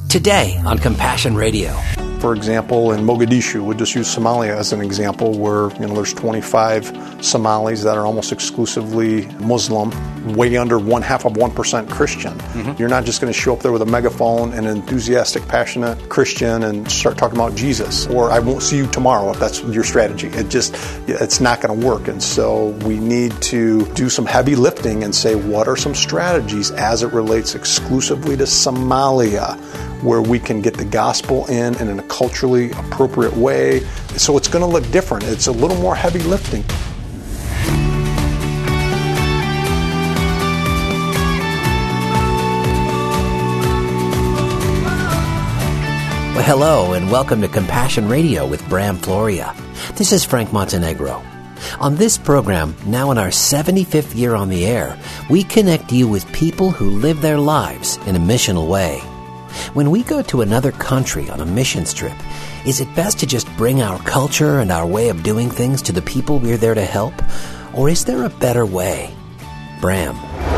Today on Compassion Radio. For example, in Mogadishu, we'll just use Somalia as an example, where there's 25 Somalis that are almost exclusively Muslim, way under 1/2% Christian. You're not just going to show up there with a megaphone and an enthusiastic, passionate Christian and start talking about Jesus, or I won't see you tomorrow if that's your strategy. It's not going to work. And so we need to do some heavy lifting and say, what are some strategies as it relates exclusively to Somalia, where we can get the gospel in a culturally appropriate way. So it's going to look different. It's a little more heavy lifting. Well, hello and welcome to Compassion Radio with Bram Floria. This is Frank Montenegro. On this program, now in our 75th year on the air, we connect you with people who live their lives in a missional way. When we go to another country on a missions trip, is it best to just bring our culture and our way of doing things to the people we're there to help? Or is there a better way? Bram.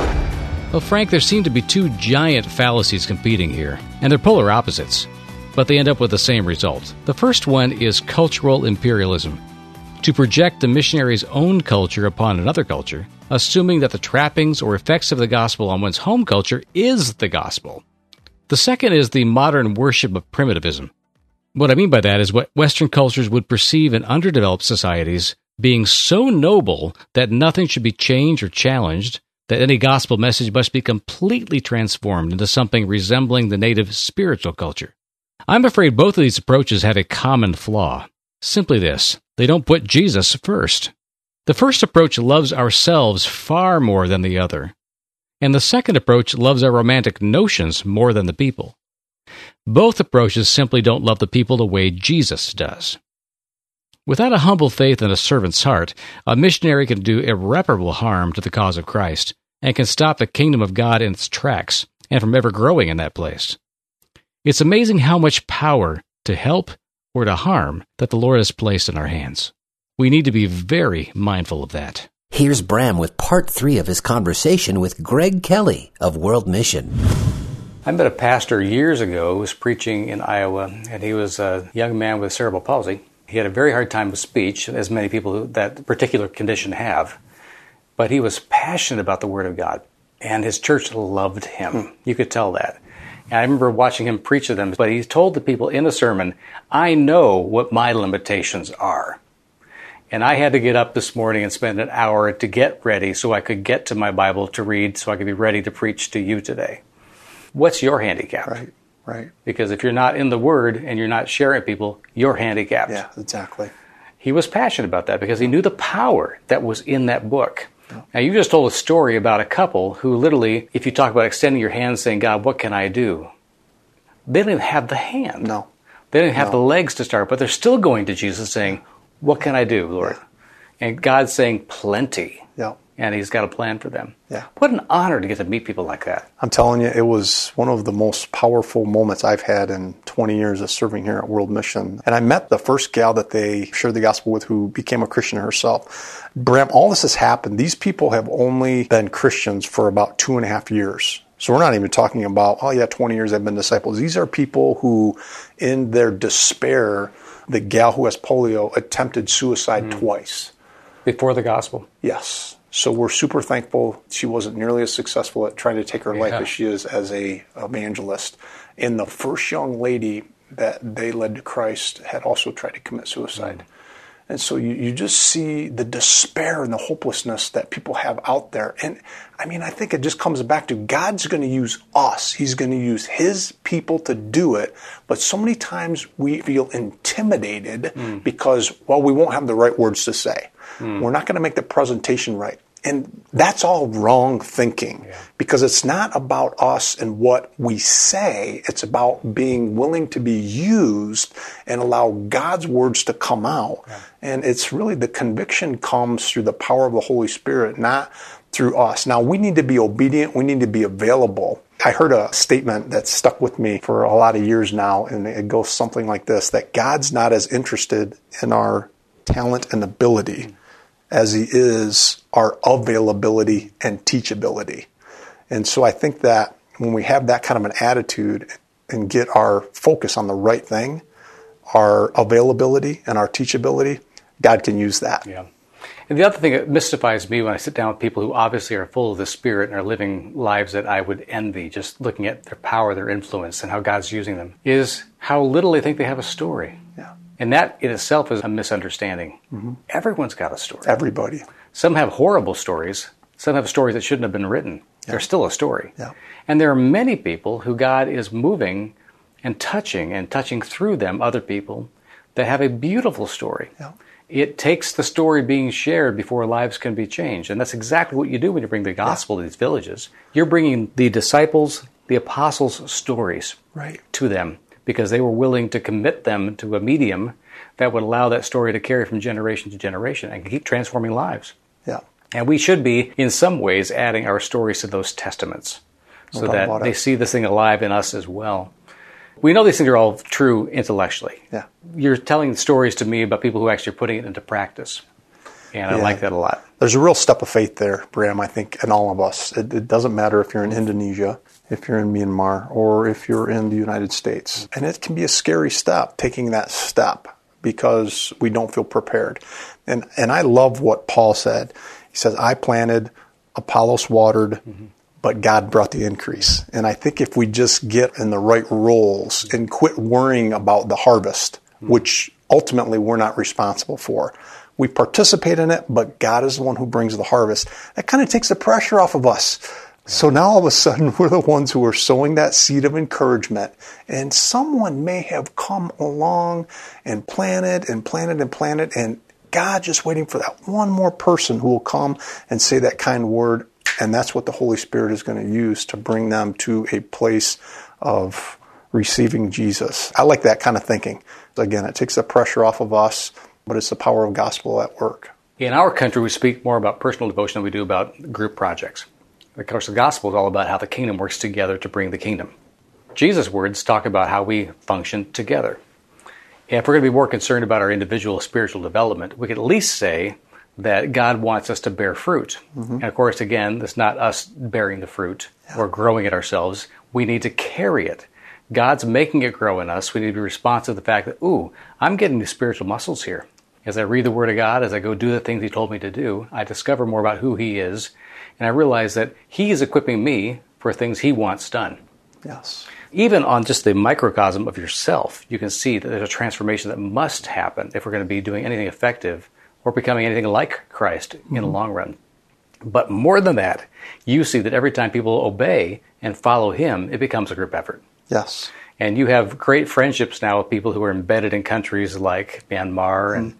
Well, Frank, there seem to be two giant fallacies competing here, and they're polar opposites, but they end up with the same result. The first one is cultural imperialism, to project the missionary's own culture upon another culture, assuming that the trappings or effects of the gospel on one's home culture is the gospel. The second is the modern worship of primitivism. What I mean by that is what Western cultures would perceive in underdeveloped societies being so noble that nothing should be changed or challenged, that any gospel message must be completely transformed into something resembling the native spiritual culture. I'm afraid both of these approaches have a common flaw. Simply this: they don't put Jesus first. The first approach loves ourselves far more than the other, and the second approach loves our romantic notions more than the people. Both approaches simply don't love the people the way Jesus does. Without a humble faith and a servant's heart, a missionary can do irreparable harm to the cause of Christ and can stop the kingdom of God in its tracks and from ever growing in that place. It's amazing how much power to help or to harm that the Lord has placed in our hands. We need to be very mindful of that. Here's Bram with part 3 of his conversation with Greg Kelly of World Mission. I met a pastor years ago who was preaching in Iowa, and he was a young man with cerebral palsy. He had a very hard time with speech, as many people who that particular condition have. But he was passionate about the Word of God, and his church loved him. You could tell that. And I remember watching him preach to them, but he told the people in the sermon, I know what my limitations are. And I had to get up this morning and spend an hour to get ready so I could get to my Bible to read so I could be ready to preach to you today. What's your handicap? Right. Because if you're not in the Word and you're not sharing people, you're handicapped. Yeah, exactly. He was passionate about that because he knew the power that was in that book. Yeah. Now, you just told a story about a couple who literally, if you talk about extending your hand saying, God, what can I do? They didn't have the hand. No. They didn't have the legs to start, but they're still going to Jesus saying, what can I do, Lord? Yeah. And God's saying plenty. Yeah. And He's got a plan for them. Yeah. What an honor to get to meet people like that. I'm telling you, it was one of the most powerful moments I've had in 20 years of serving here at World Mission. And I met the first gal that they shared the gospel with who became a Christian herself. Bram, all this has happened. These people have only been Christians for about 2.5 years. So we're not even talking about, 20 years they've been disciples. These are people who, in their despair, the gal who has polio attempted suicide twice. Before the gospel? Yes. So we're super thankful she wasn't nearly as successful at trying to take her life as she is as a evangelist. And the first young lady that they led to Christ had also tried to commit suicide. And so you just see the despair and the hopelessness that people have out there. And I mean, I think it just comes back to God's going to use us. He's going to use His people to do it. But so many times we feel intimidated because, we won't have the right words to say. We're not going to make the presentation right. And that's all wrong thinking because it's not about us and what we say. It's about being willing to be used and allow God's words to come out. Yeah. And it's really the conviction comes through the power of the Holy Spirit, not through us. Now, we need to be obedient. We need to be available. I heard a statement that stuck with me for a lot of years now, and it goes something like this, that God's not as interested in our talent and ability as He is our availability and teachability. And so I think that when we have that kind of an attitude, and get our focus on the right thing, our availability and our teachability, God can use that. Yeah. And the other thing that mystifies me when I sit down with people who obviously are full of the Spirit and are living lives that I would envy, just looking at their power, their influence, and how God's using them, is how little they think they have a story. Yeah. And that in itself is a misunderstanding. Mm-hmm. Everyone's got a story. Everybody. Some have horrible stories. Some have stories that shouldn't have been written. Yeah. They're still a story. Yeah. And there are many people who God is moving and touching through them other people that have a beautiful story. Yeah. It takes the story being shared before lives can be changed. And that's exactly what you do when you bring the gospel to these villages. You're bringing the disciples, the apostles' stories to them because they were willing to commit them to a medium that would allow that story to carry from generation to generation and keep transforming lives. Yeah. And we should be, in some ways, adding our stories to those testaments so that they see this thing alive in us as well. We know these things are all true intellectually. Yeah. You're telling stories to me about people who actually are putting it into practice. And I like that a lot. There's a real step of faith there, Bram, I think, in all of us. It doesn't matter if you're in Indonesia, if you're in Myanmar, or if you're in the United States. And it can be a scary step, taking that step, because we don't feel prepared. And I love what Paul said. He says, I planted, Apollos watered, but God brought the increase. And I think if we just get in the right roles and quit worrying about the harvest, which ultimately we're not responsible for, we participate in it, but God is the one who brings the harvest. That kind of takes the pressure off of us. So now all of a sudden we're the ones who are sowing that seed of encouragement. And someone may have come along and planted and planted and planted, and God just waiting for that one more person who will come and say that kind word. And that's what the Holy Spirit is going to use to bring them to a place of receiving Jesus. I like that kind of thinking. Again, it takes the pressure off of us, but it's the power of gospel at work. In our country, we speak more about personal devotion than we do about group projects. Of course, the gospel is all about how the kingdom works together to bring the kingdom. Jesus' words talk about how we function together. And if we're going to be more concerned about our individual spiritual development, we could at least say that God wants us to bear fruit. And of course, again, it's not us bearing the fruit or growing it ourselves. We need to carry it. God's making it grow in us. We need to be responsive to the fact that, I'm getting these spiritual muscles here. As I read the Word of God, as I go do the things He told me to do, I discover more about who He is, and I realize that He is equipping me for things He wants done. Yes. Even on just the microcosm of yourself, you can see that there's a transformation that must happen if we're going to be doing anything effective or becoming anything like Christ in the long run. But more than that, you see that every time people obey and follow Him, it becomes a group effort. Yes. And you have great friendships now with people who are embedded in countries like Myanmar and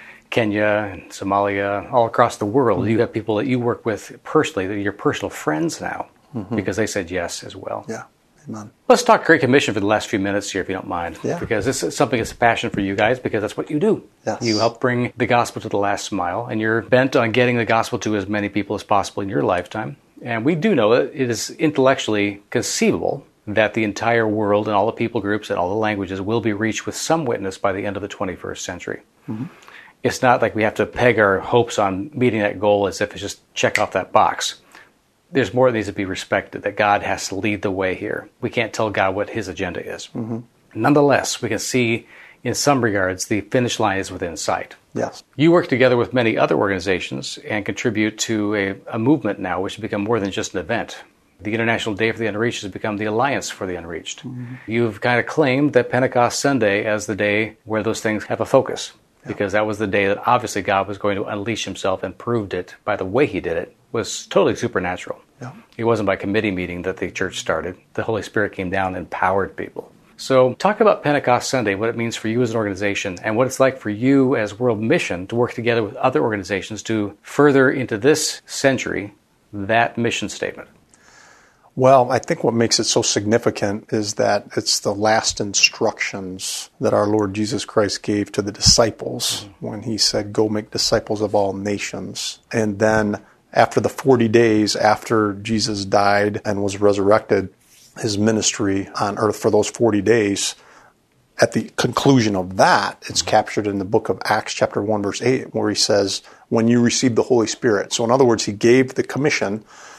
Kenya and Somalia, all across the world. You have people that you work with personally, that are your personal friends now, because they said yes as well. Yeah. Amen. Let's talk Great Commission for the last few minutes here, if you don't mind. Yeah. Because this is something that's a passion for you guys, because that's what you do. Yes. You help bring the gospel to the last mile, and you're bent on getting the gospel to as many people as possible in your lifetime. And we do know that it is intellectually conceivable that the entire world and all the people groups and all the languages will be reached with some witness by the end of the 21st century. It's not like we have to peg our hopes on meeting that goal as if it's just check off that box. There's more that needs to be respected, that God has to lead the way here. We can't tell God what His agenda is. Nonetheless, we can see in some regards the finish line is within sight. Yes. You work together with many other organizations and contribute to a movement now which has become more than just an event. The International Day for the Unreached has become the Alliance for the Unreached. You've kind of claimed that Pentecost Sunday as the day where those things have a focus, because that was the day that obviously God was going to unleash Himself, and proved it by the way He did it. Was totally supernatural. Yeah. It wasn't by committee meeting that the church started. The Holy Spirit came down and empowered people. So talk about Pentecost Sunday, what it means for you as an organization, and what it's like for you as World Mission to work together with other organizations to further into this century that mission statement. Well, I think what makes it so significant is that it's the last instructions that our Lord Jesus Christ gave to the disciples when He said, go make disciples of all nations. And then after the 40 days after Jesus died and was resurrected, His ministry on earth for those 40 days, at the conclusion of that, it's captured in the book of Acts chapter 1 verse 8, where He says, when you receive the Holy Spirit. So in other words, He gave the commission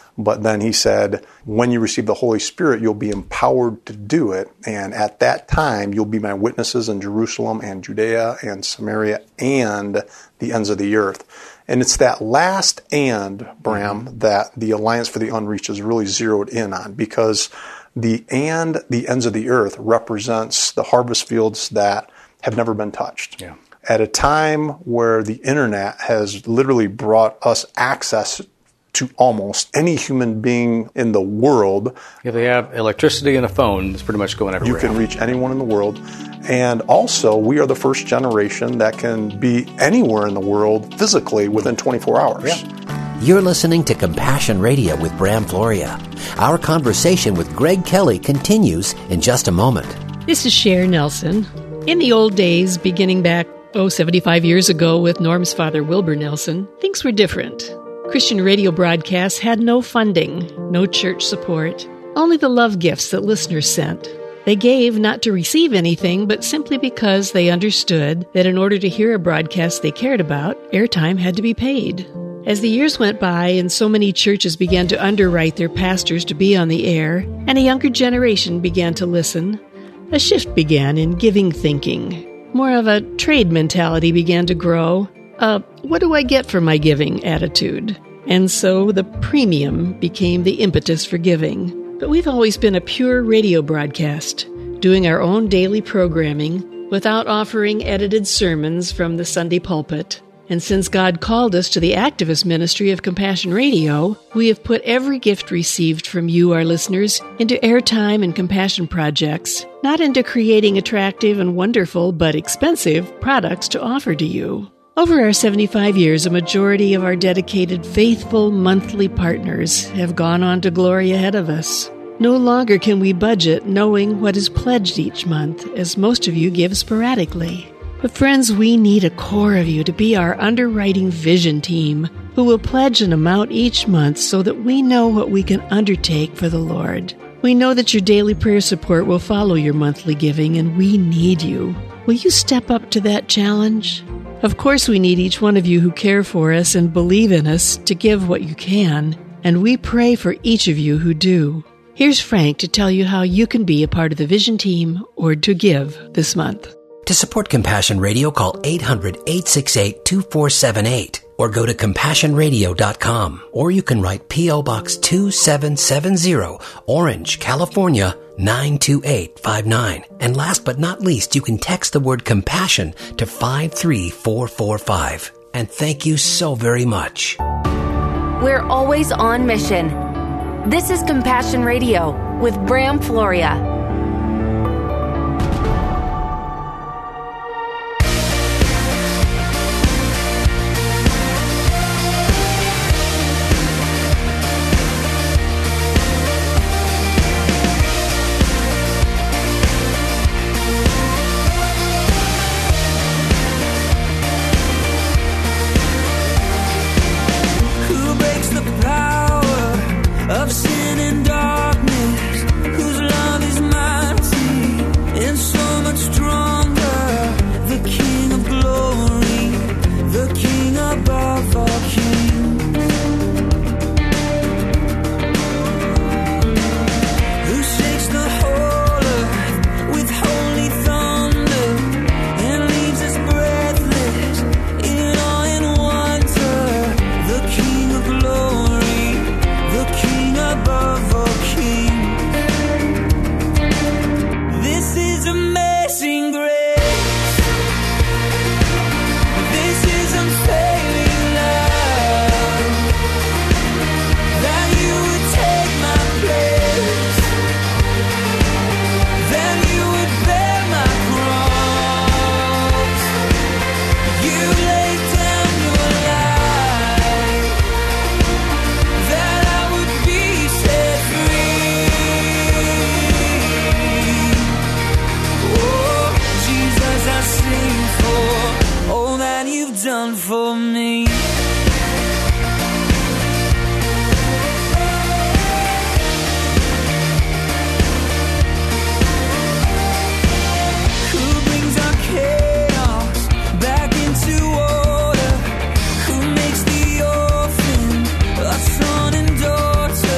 But then he said, when you receive the Holy Spirit, you'll be empowered to do it. And at that time, you'll be my witnesses in Jerusalem and Judea and Samaria and the ends of the earth. And it's that last "and," Bram, that the Alliance for the Unreached is really zeroed in on, because the ends of the earth represents the harvest fields that have never been touched. Yeah. At a time where the internet has literally brought us access to almost any human being in the world. If they have electricity and a phone, it's pretty much going everywhere. You can reach anyone in the world. And also, we are the first generation that can be anywhere in the world physically within 24 hours. Yeah. You're listening to Compassion Radio with Bram Floria. Our conversation with Greg Kelly continues in just a moment. This is Cher Nelson. In the old days, beginning back, 75 years ago with Norm's father, Wilbur Nelson, things were different. Christian radio broadcasts had no funding, no church support, only the love gifts that listeners sent. They gave not to receive anything, but simply because they understood that in order to hear a broadcast they cared about, airtime had to be paid. As the years went by and so many churches began to underwrite their pastors to be on the air, and a younger generation began to listen, a shift began in giving thinking. More of a trade mentality began to grow. What do I get for my giving attitude? And so the premium became the impetus for giving. But we've always been a pure radio broadcast, doing our own daily programming without offering edited sermons from the Sunday pulpit. And since God called us to the activist ministry of Compassion Radio, we have put every gift received from you, our listeners, into airtime and compassion projects, not into creating attractive and wonderful but expensive products to offer to you. Over our 75 years, a majority of our dedicated, faithful monthly partners have gone on to glory ahead of us. No longer can we budget knowing what is pledged each month, as most of you give sporadically. But friends, we need a core of you to be our underwriting vision team, who will pledge an amount each month so that we know what we can undertake for the Lord. We know that your daily prayer support will follow your monthly giving, and we need you. Will you step up to that challenge? Of course, we need each one of you who care for us and believe in us to give what you can, and we pray for each of you who do. Here's Frank to tell you how you can be a part of the Vision Team or to give this month. To support Compassion Radio, call 800-868-2478 or go to CompassionRadio.com, or you can write P.O. Box 2770, Orange, California, 92859. And last but not least, you can text the word compassion to 53445. And thank you so very much. We're always on mission. This is Compassion Radio with Bram Floria. Of sin and darkness, whose love is mighty and so much stronger. The King of glory, the King above all kings, who shakes the whole earth with holy thunder and leaves us breathless in awe and wonder. The King of glory, the King above all kings. This is amazing grace. This is unfailing love. That you would take my place. That you would bear my cross. You laid down your life. That I would be set free. Oh, Jesus, I sing for all that you've done for me. Who brings our chaos back into order? Who makes the orphan a son and daughter?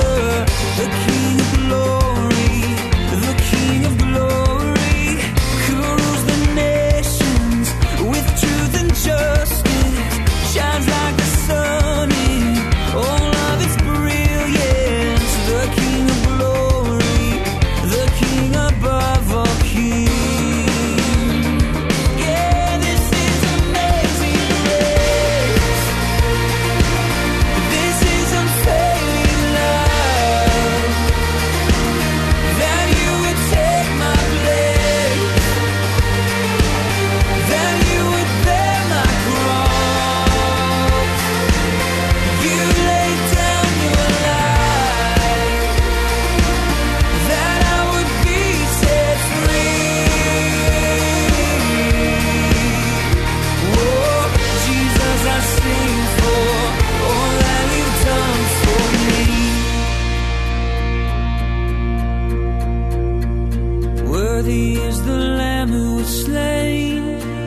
was slain.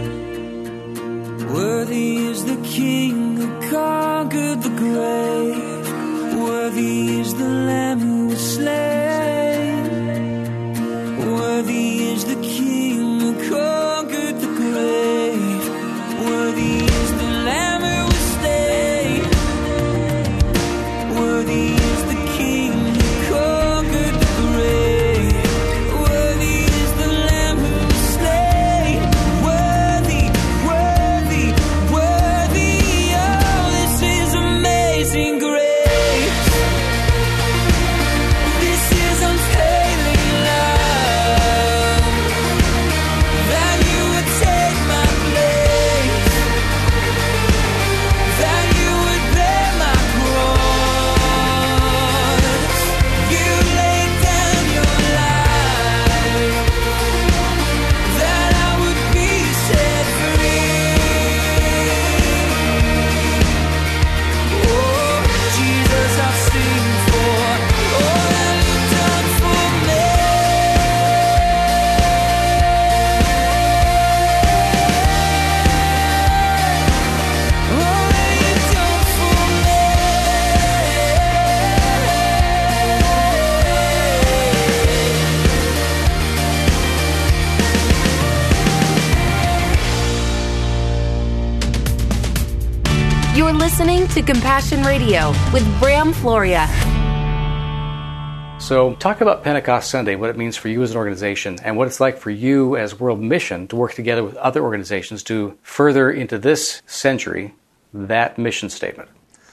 Worthy is the King who conquered the grave. Worthy is the Lamb who was slain. Worthy is the King who conquered the grave. Worthy is the Lamb who was slain. Worthy is the King who conquered the grave. Worthy is the Lamb who was slain. Worthy, worthy, worthy. Oh, this is amazing grace. This is unfailing love. That you would take my place. That you would bear my cross. You laid down your life. That I would be set free. Oh, Jesus, I'll sing for all that you've done for me. All that you've done for me. You're listening to Compassion Radio with Bram Floria. So talk about Pentecost Sunday, what it means for you as an organization, and what it's like for you as World Mission to work together with other organizations to further into this century that mission statement.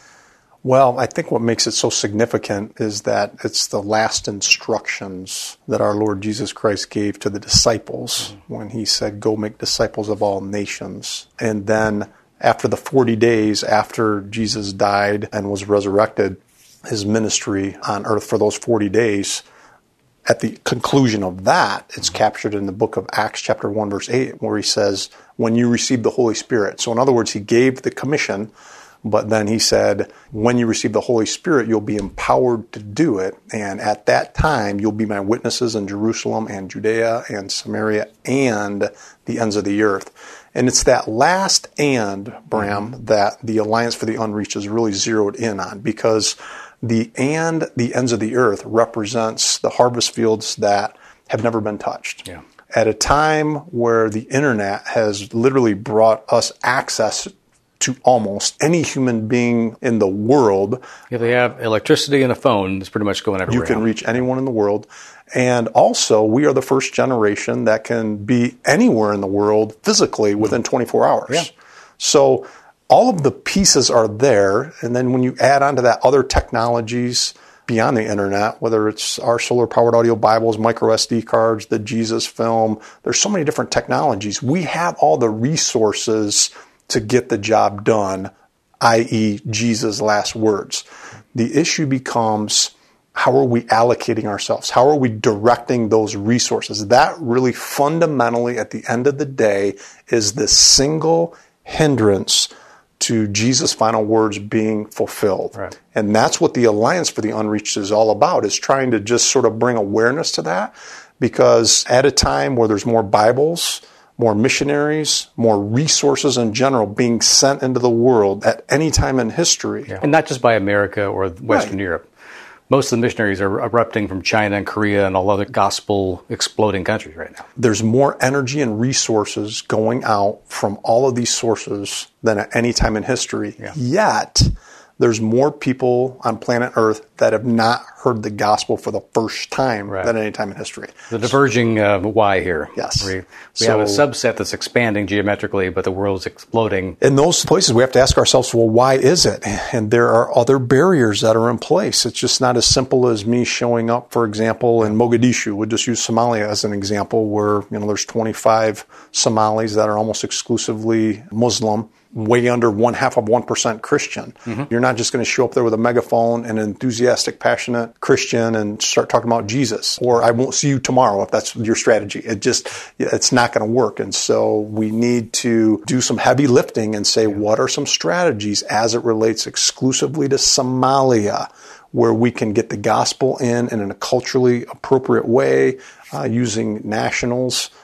Well, I think what makes it so significant is that it's the last instructions that our Lord Jesus Christ gave to the disciples when he said, "Go make disciples of all nations." And then after the 40 days after Jesus died and was resurrected, his ministry on earth for those 40 days, at the conclusion of that, it's captured in the book of Acts chapter 1, verse 8, where he says, when you receive the Holy Spirit. So in other words, he gave the commission, but then he said, when you receive the Holy Spirit, you'll be empowered to do it. And at that time, you'll be my witnesses in Jerusalem and Judea and Samaria and the ends of the earth. And it's that last "and," Bram, that the Alliance for the Unreached is really zeroed in on, because the ends of the earth represents the harvest fields that have never been touched. Yeah. At a time where the internet has literally brought us access to almost any human being in the world. If they have electricity and a phone, it's pretty much going everywhere. You can reach anyone in the world. And also, we are the first generation that can be anywhere in the world physically within 24 hours. Yeah. So all of the pieces are there. And then when you add on to that other technologies beyond the internet, whether it's our solar-powered audio Bibles, micro SD cards, the Jesus film, there's so many different technologies. We have all the resources to get the job done, i.e. Jesus' last words. The issue becomes, how are we allocating ourselves? How are we directing those resources? That really fundamentally, at the end of the day, is the single hindrance to Jesus' final words being fulfilled. Right. And that's what the Alliance for the Unreached is all about, is trying to just sort of bring awareness to that, because at a time where there's more Bibles, more missionaries, more resources in general being sent into the world at any time in history. Yeah. And not just by America or Western Right. Europe. Most of the missionaries are erupting from China and Korea and all other gospel exploding countries right now. There's more energy and resources going out from all of these sources than at any time in history. Yeah. Yet, there's more people on planet Earth that have not heard the gospel for the first time than any time in history. The diverging why here. Yes. We have a subset that's expanding geometrically, but the world's exploding. In those places, we have to ask ourselves, well, why is it? And there are other barriers that are in place. It's just not as simple as me showing up, for example, in Mogadishu. We'll just use Somalia as an example, where there's 25 Somalis that are almost exclusively Muslim, way under 0.5% Christian. Mm-hmm. You're not just going to show up there with a megaphone and an enthusiastic, passionate Christian and start talking about Jesus, or I won't see you tomorrow if that's your strategy. It's not going to work. And so we need to do some heavy lifting and say, what are some strategies as it relates exclusively to Somalia, where we can get the gospel in a culturally appropriate way, using nationals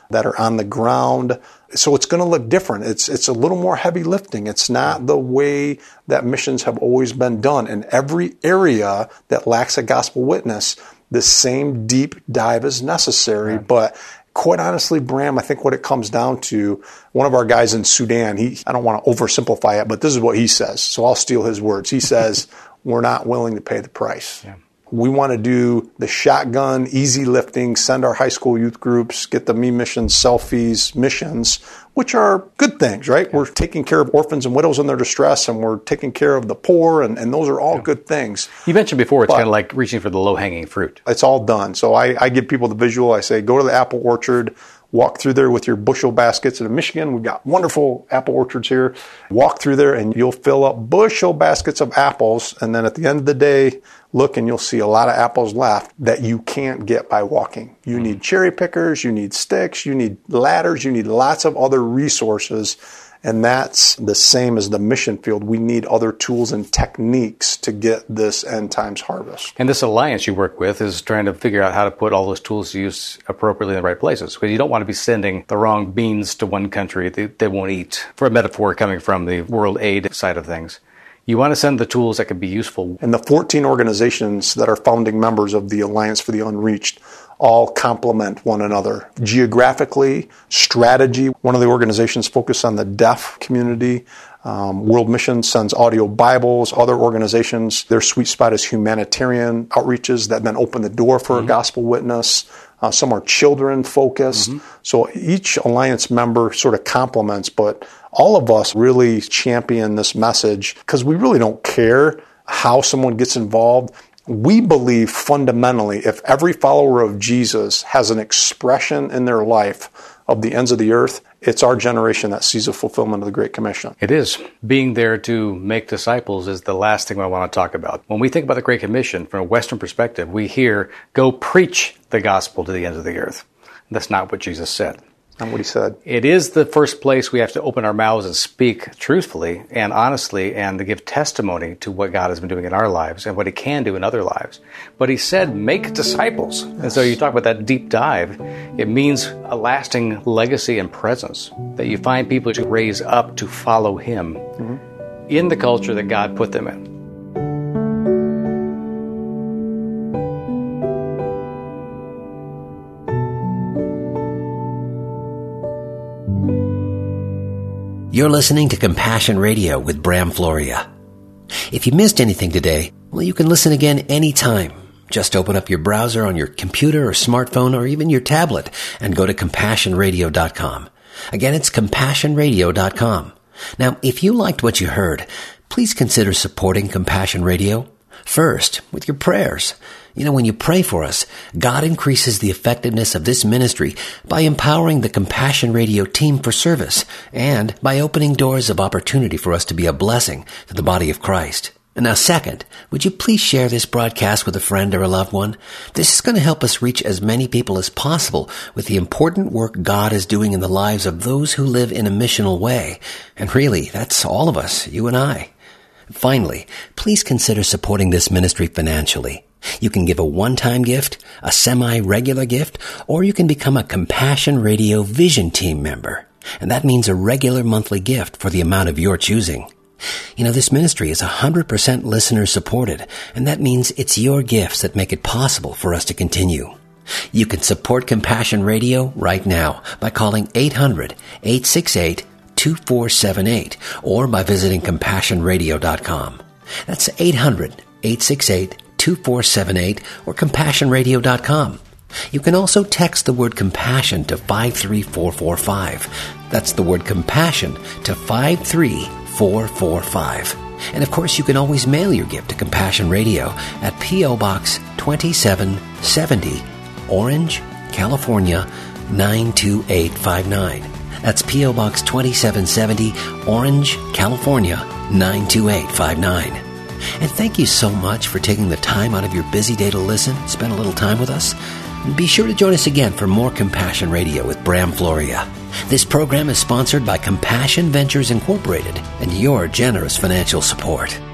that are on the ground. So it's going to look different. It's a little more heavy lifting. It's not the way that missions have always been done. In every area that lacks a gospel witness, the same deep dive is necessary. Right. But quite honestly, Bram, I think what it comes down to, one of our guys in Sudan, I don't want to oversimplify it, but this is what he says. So I'll steal his words. He says, we're not willing to pay the price. Yeah. We want to do the shotgun, easy lifting, send our high school youth groups, get the Me Missions, selfies, missions, which are good things, right? Yeah. We're taking care of orphans and widows in their distress, and we're taking care of the poor, and those are all good things. You mentioned before it's kind of like reaching for the low-hanging fruit. It's all done. So I give people the visual. I say, go to the apple orchard, walk through there with your bushel baskets. And in Michigan, we've got wonderful apple orchards here. Walk through there and you'll fill up bushel baskets of apples. And then at the end of the day, look and you'll see a lot of apples left that you can't get by walking. You need cherry pickers, you need sticks, you need ladders, you need lots of other resources. And that's the same as the mission field. We need other tools and techniques to get this end times harvest. And this alliance you work with is trying to figure out how to put all those tools to use appropriately in the right places. Because you don't want to be sending the wrong beans to one country they won't eat, for a metaphor coming from the world aid side of things. You want to send the tools that can be useful. And the 14 organizations that are founding members of the Alliance for the Unreached all complement one another. Geographically, strategy. One of the organizations focus on the deaf community. World Mission sends audio Bibles. Other organizations, their sweet spot is humanitarian outreaches that then open the door for a gospel witness. Some are children focused. So each alliance member sort of complements, but all of us really champion this message because we really don't care how someone gets involved. We believe fundamentally if every follower of Jesus has an expression in their life of the ends of the earth, it's our generation that sees the fulfillment of the Great Commission. It is. Being there to make disciples is the last thing I want to talk about. When we think about the Great Commission from a Western perspective, we hear, go preach the gospel to the ends of the earth. That's not what Jesus said. Not what he said. It is the first place we have to open our mouths and speak truthfully and honestly and to give testimony to what God has been doing in our lives and what he can do in other lives. But he said, make disciples. Yes. And so you talk about that deep dive. It means a lasting legacy and presence, that you find people to raise up to follow him in the culture that God put them in. You're listening to Compassion Radio with Bram Floria. If you missed anything today, well, you can listen again anytime. Just open up your browser on your computer or smartphone or even your tablet and go to CompassionRadio.com. Again, it's CompassionRadio.com. Now, if you liked what you heard, please consider supporting Compassion Radio. First, with your prayers. You know, when you pray for us, God increases the effectiveness of this ministry by empowering the Compassion Radio team for service and by opening doors of opportunity for us to be a blessing to the body of Christ. And now, second, would you please share this broadcast with a friend or a loved one? This is going to help us reach as many people as possible with the important work God is doing in the lives of those who live in a missional way. And really, that's all of us, you and I. Finally, please consider supporting this ministry financially. You can give a one-time gift, a semi-regular gift, or you can become a Compassion Radio Vision Team member. And that means a regular monthly gift for the amount of your choosing. You know, this ministry is 100% listener-supported, and that means it's your gifts that make it possible for us to continue. You can support Compassion Radio right now by calling 800-868-2478 or by visiting CompassionRadio.com. That's 800-868-2478 or CompassionRadio.com. You can also text the word compassion to 53445. That's the word compassion to 53445. And of course, you can always mail your gift to Compassion Radio at P.O. Box 2770, Orange, California 92859. That's P.O. Box 2770, Orange, California 92859. And thank you so much for taking the time out of your busy day to listen, spend a little time with us. And be sure to join us again for more Compassion Radio with Bram Floria. This program is sponsored by Compassion Ventures Incorporated and your generous financial support.